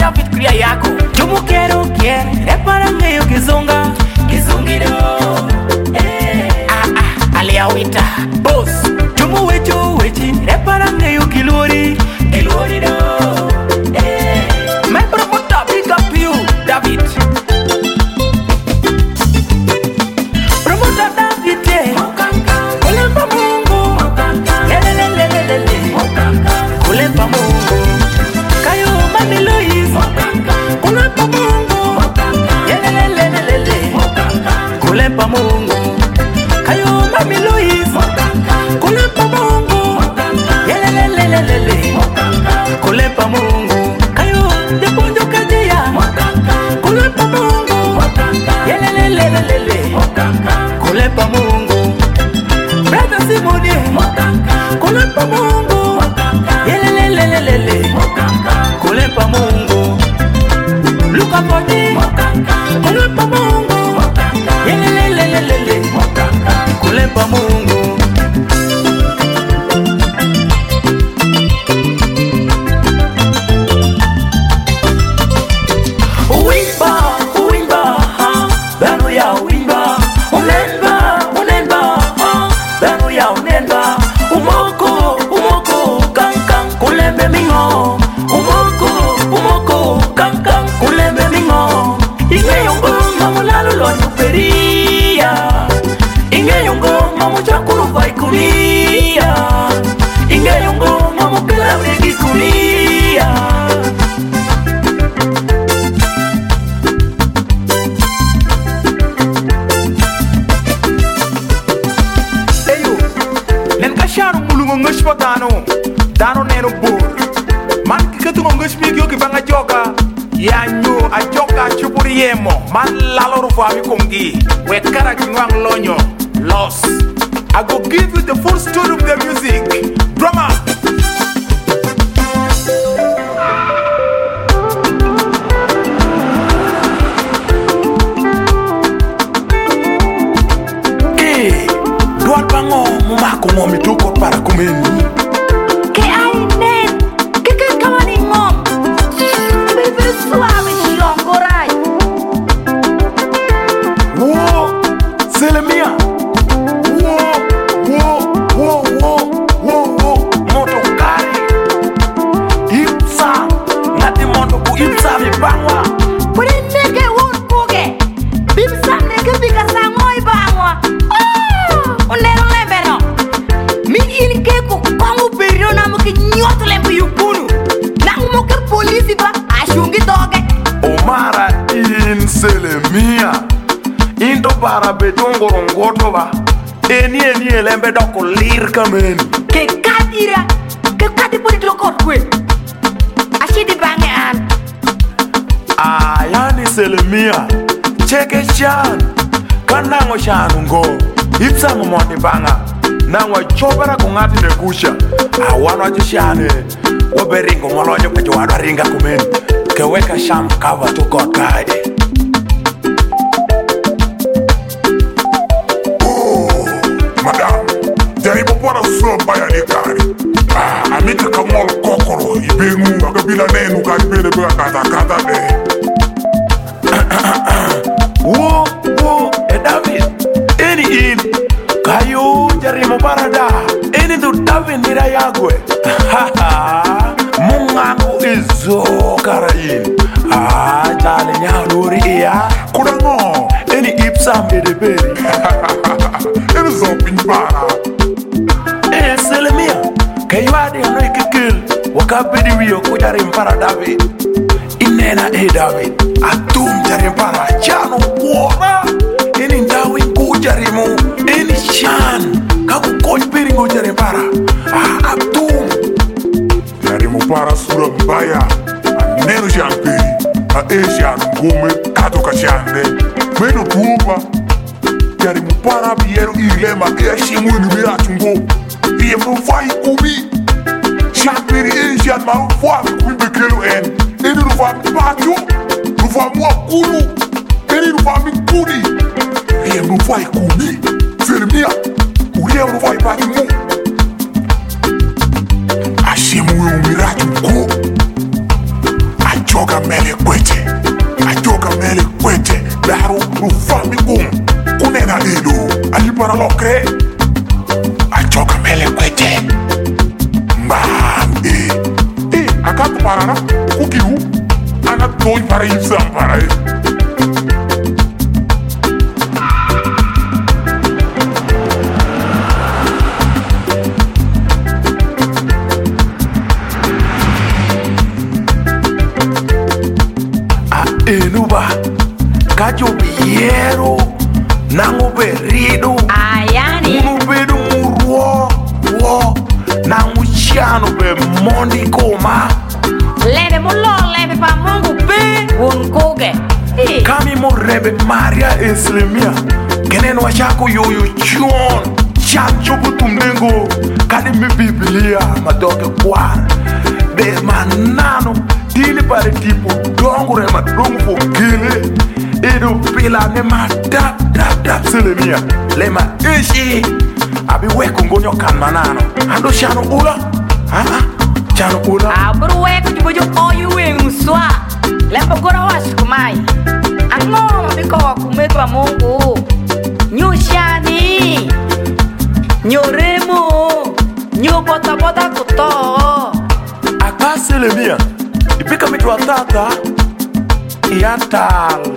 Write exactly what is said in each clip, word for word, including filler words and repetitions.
David Kuria yako. Jumu quiero quiere, es para medio kizunga, kizungido. Eh, ah ah, aliawita, boss. Jumu wecho wechi, es para medio kilori, kilori do. Eh, my promoter big up you, David. Promoter David, eh. Kulemba Mungu, lelelelelele, kulemba Mungu. Kayo Mami Louise, kulemba Mungu, lelelelelele, kulemba Mungu. Kayo Mami Louise, kulemba Mungu, lelelelelele, kulemba Mungu. Kayo Deponjo Kajia, kulemba Mungu, lelelelelele, kulemba Mungu. Brother Simone, kulemba Mungu, lelelelelele, kulemba Mungu. Luka Podi, kulemba Mungu, lelelelelele, kulemba Mungu. Uimba, uimba, ha, bano ya uimba. Unenba, unenba, ha, bano ya unenba. Umoko, umoko, kankang kulembe mingo. Umoko, umoko, kankang kulembe mingo. Inge yongo mamulalo lo nyuperia. Inge yongo mamuchakuru vai kulia. Inge yongo mamukela regi kulia. Sharu mulungu ngush po dano dano neno bur man kikatu ngush mi kyo ki banga joka ya nyu a joka chupuri yemo man lalo rufa mi kongi we kara kinwang lonyo loss. I go give you the full story of the music. Drama. Eh, dual bango mumako ngomi tuko para kumeni. Que hay nen, que que kamani ngom. Baby suave shongorai. Wo, Selemia. Wo, wo, wo, wo, wo, wo. Motokari. Ipsa, ngati moto ku ipsa mi bangwa. Puri nege won kuge. Bim sam nege bika sangoi bangwa. Oh, unero lembero. Mi in ke ku kongu perio na mo ke nyoto lembu yukunu. Na mo ke polisi ba ashungi doge. Omara in Selemia. Into para betongoro ngoto ba. Eni eni elembe doko lir kamen. Ke katira, ke kati puri lokor kwe. Ashidi bange an. Ayani Selemia. Cheke chan. Kanango chanu ngo. Ipsa ngomonde banga. Nangwa chobara kungati nekusha. Awana chishane. Waberingo molonyo pecho wadwa ringa kumen. Keweka sham kava tuko kade. Madam, jaribu para sua baya ni kari. Ah, amika kamol kokoro ibengu akabila nenu karibele bega kata kata de. Wo, wo, e David. Eni in. Kayo jarimu parada. Eni tu David nira yagwe. Mungangu izo kara in. Ah, jale nyaluri ya. Kurango, Eni ipsa mbede beri. ene zompin para. Eh, Selemia. Kayo adi ano ikikil. Wakabidi wiyo kujarim para David. Inena e David. Atum jarim para. Chano wona. Eni ndawi kujarimu. Eni chan. Kaku koj piringo jarim para. Ah, atum. Jaribu para sura mbaya. Neno champiri. A Asia ngume tato kachande. Meno tuopa. Jaribu para biero ilema e shimu ni mira tungo. Ie mrufai kubi. Champiri Asia marufai kubi bekelo en. Eni rufai patu. Rufai mua kulu. Eni rufai kudi. Ie mrufai kubi. Selemia. Urie mrufai patu mu. Ashimu yo mira tungo. Ajoga mele mele kwete ajoka mele kwete daru rufami kum kunena edo ali para lokre ajoka mele kwete mbam e e akatu para na kukiu ana toy para insam para e enuba kajo biero nango berido ayani unu bedu muruo wo nango chano be mondi koma lende mulo lende pa mungu be wonkoge kami mo rebe Maria Eslemia kenen wachako yoyo chon chacho butumdengo kadi mi biblia madoke kwa de manano dili pare tipo dongo re ma dongo fo gele edo pila ne ma dap dap dap Selemia le ma eshi abi weko ngonyo kan manano ando chano ula ha ha chano ula abru weko jibojo oyu wengu swa lembo gora wash kumai ango biko kumetwa mungu nyushani nyoremo nyobota bota kuto aka Selemia ipika mitu wa tata iatal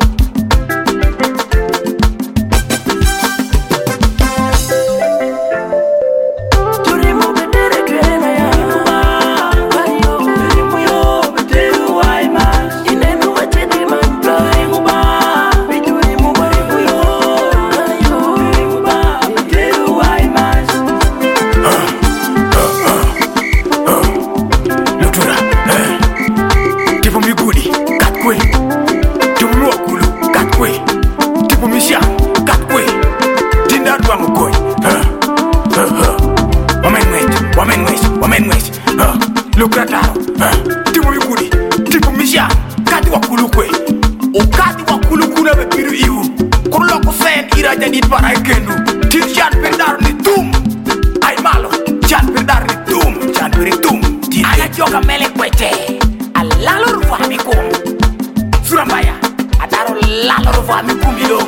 Lucrataro, tipo mikudi, tipo misha, kati wakulukwe, o kati wakulukuna be piru iu, kurloko sen ira jadi para ikendu, tin chan perdar ni tum, ay malo, chan perdar ni tum, chan peri tum, aya joka mele kwete, alalo rufa mikum, Surabaya, adaro lalo rufa mikum ilo.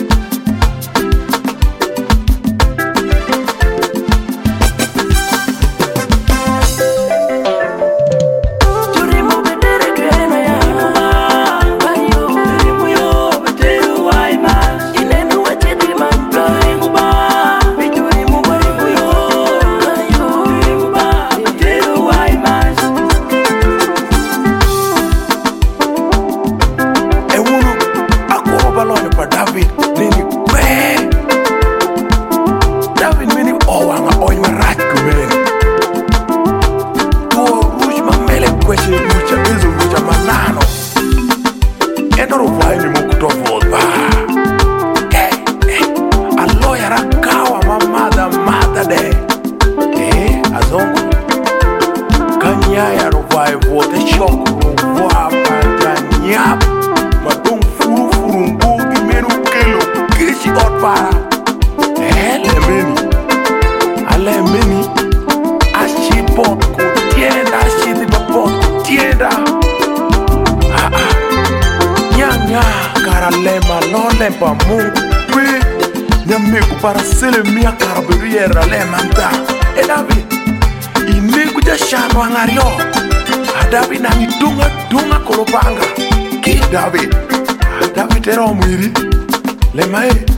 Pa mungu we nyamiku para Selemia caraberiera le manta e David iniku ja shano angario David na ngidunga dunga kolopanga ki David David era omwiri le mae